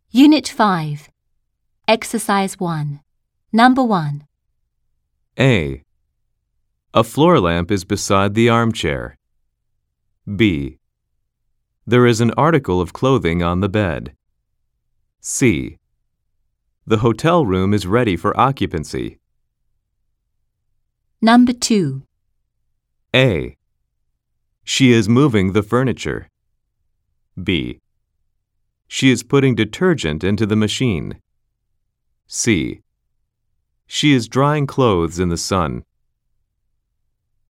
Unit 5, Exercise 1, Number 1. A. A floor lamp is beside the armchair. B. There is an article of clothing on the bed. C. The hotel room is ready for occupancy. Number 2. A. She is moving the furniture. B. She is putting detergent into the machine. C. She is drying clothes in the sun.